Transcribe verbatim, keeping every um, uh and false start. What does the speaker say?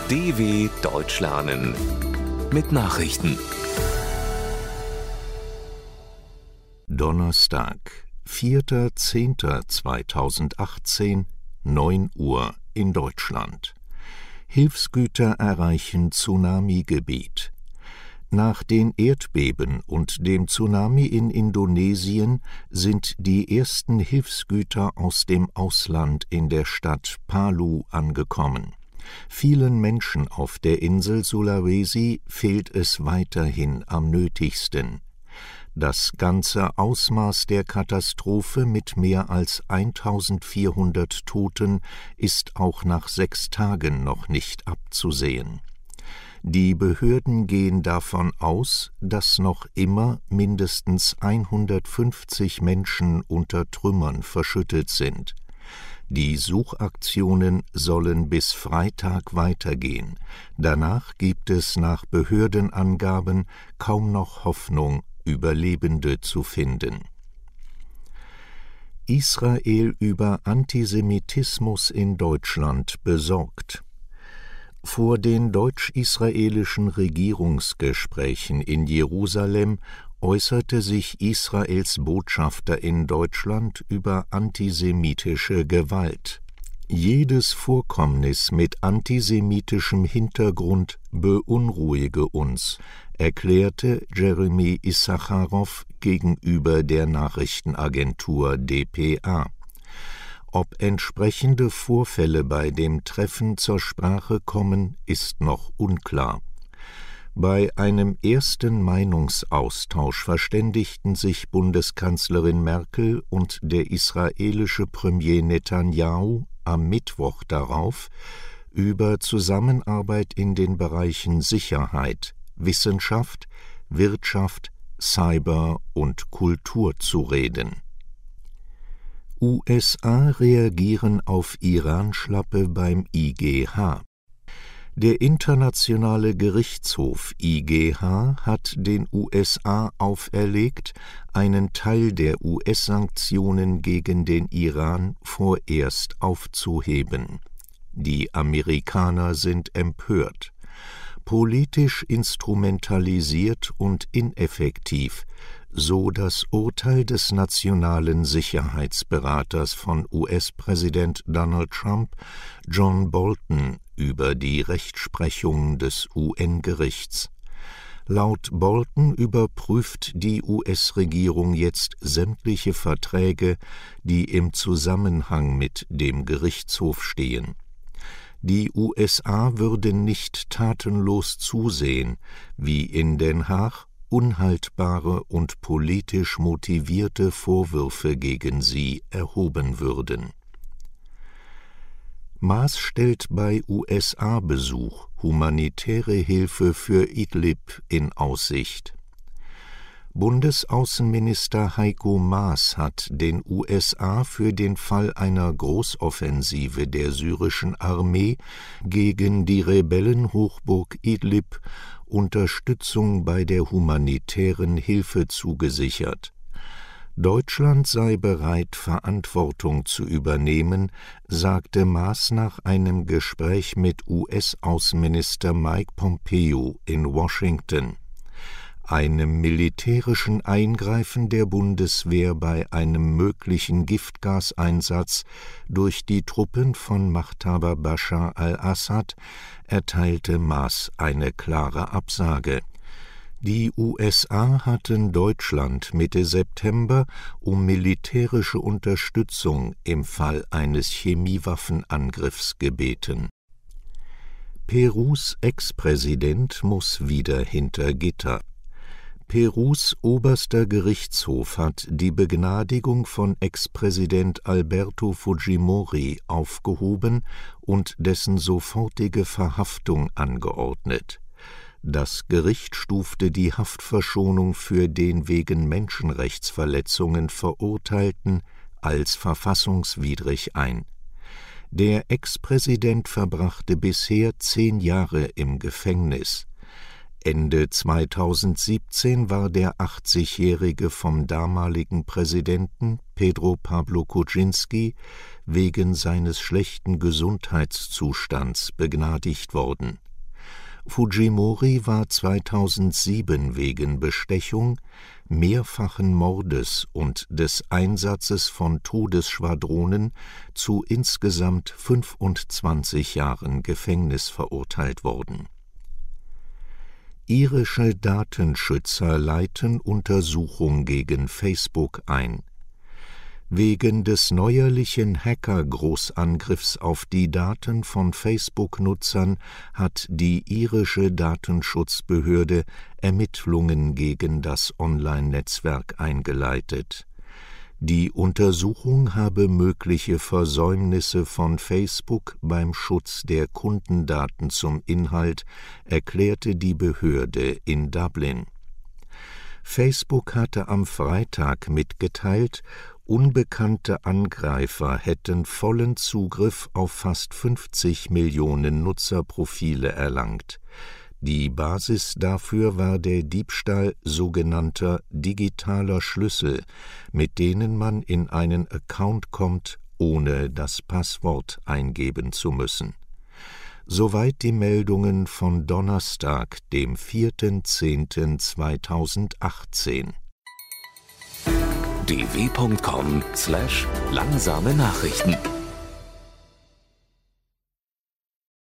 D W Deutsch lernen mit Nachrichten. Donnerstag, vierter zehnter zweitausendachtzehn, neun Uhr in Deutschland. Hilfsgüter erreichen Tsunami-Gebiet. Nach den Erdbeben und dem Tsunami in Indonesien sind die ersten Hilfsgüter aus dem Ausland in der Stadt Palu angekommen. Vielen Menschen auf der Insel Sulawesi fehlt es weiterhin am nötigsten. Das ganze Ausmaß der Katastrophe mit mehr als eintausendvierhundert Toten ist auch nach sechs Tagen noch nicht abzusehen. Die Behörden gehen davon aus, dass noch immer mindestens hundertfünfzig Menschen unter Trümmern verschüttet sind. Die Suchaktionen sollen bis Freitag weitergehen. Danach gibt es nach Behördenangaben kaum noch Hoffnung, Überlebende zu finden. Israel über Antisemitismus in Deutschland besorgt. Vor den deutsch-israelischen Regierungsgesprächen in Jerusalem äußerte sich Israels Botschafter in Deutschland über antisemitische Gewalt. Jedes Vorkommnis mit antisemitischem Hintergrund beunruhige uns, erklärte Jeremy Issacharow gegenüber der Nachrichtenagentur D P A. Ob entsprechende Vorfälle bei dem Treffen zur Sprache kommen, ist noch unklar. Bei einem ersten Meinungsaustausch verständigten sich Bundeskanzlerin Merkel und der israelische Premier Netanyahu am Mittwoch darauf, über Zusammenarbeit in den Bereichen Sicherheit, Wissenschaft, Wirtschaft, Cyber und Kultur zu reden. U S A reagieren auf Iran-Schlappe beim I G H. Der Internationale Gerichtshof I G H hat den U S A auferlegt, einen Teil der U S-Sanktionen gegen den Iran vorerst aufzuheben. Die Amerikaner sind empört. Politisch instrumentalisiert und ineffektiv, so das Urteil des nationalen Sicherheitsberaters von U S-Präsident Donald Trump, John Bolton, über die Rechtsprechung des U N-Gerichts. Laut Bolton überprüft die U S-Regierung jetzt sämtliche Verträge, die im Zusammenhang mit dem Gerichtshof stehen. Die U S A würden nicht tatenlos zusehen, wie in Den Haag unhaltbare und politisch motivierte Vorwürfe gegen sie erhoben würden. Maas stellt bei U S A-Besuch humanitäre Hilfe für Idlib in Aussicht. Bundesaußenminister Heiko Maas hat den U S A für den Fall einer Großoffensive der syrischen Armee gegen die Rebellenhochburg Idlib Unterstützung bei der humanitären Hilfe zugesichert. Deutschland sei bereit, Verantwortung zu übernehmen, sagte Maas nach einem Gespräch mit U S-Außenminister Mike Pompeo in Washington. Einem militärischen Eingreifen der Bundeswehr bei einem möglichen Giftgaseinsatz durch die Truppen von Machthaber Bashar al-Assad erteilte Maas eine klare Absage. Die U S A hatten Deutschland Mitte September um militärische Unterstützung im Fall eines Chemiewaffenangriffs gebeten. Perus Ex-Präsident muss wieder hinter Gitter. Perus oberster Gerichtshof hat die Begnadigung von Ex-Präsident Alberto Fujimori aufgehoben und dessen sofortige Verhaftung angeordnet. Das Gericht stufte die Haftverschonung für den wegen Menschenrechtsverletzungen Verurteilten als verfassungswidrig ein. Der Ex-Präsident verbrachte bisher zehn Jahre im Gefängnis. Ende zweitausendsiebzehn war der achtzigjährige vom damaligen Präsidenten Pedro Pablo Kuczynski wegen seines schlechten Gesundheitszustands begnadigt worden. Fujimori war zweitausendsieben wegen Bestechung, mehrfachen Mordes und des Einsatzes von Todesschwadronen zu insgesamt fünfundzwanzig Jahren Gefängnis verurteilt worden. Irische Datenschützer leiten Untersuchung gegen Facebook ein. Wegen des neuerlichen Hacker-Großangriffs auf die Daten von Facebook-Nutzern hat die irische Datenschutzbehörde Ermittlungen gegen das Online-Netzwerk eingeleitet. Die Untersuchung habe mögliche Versäumnisse von Facebook beim Schutz der Kundendaten zum Inhalt, erklärte die Behörde in Dublin. Facebook hatte am Freitag mitgeteilt, unbekannte Angreifer hätten vollen Zugriff auf fast fünfzig Millionen Nutzerprofile erlangt. Die Basis dafür war der Diebstahl sogenannter digitaler Schlüssel, mit denen man in einen Account kommt, ohne das Passwort eingeben zu müssen. Soweit die Meldungen von Donnerstag, dem vierten zehnten zweitausendachtzehn. d w punkt com slash langsame Nachrichten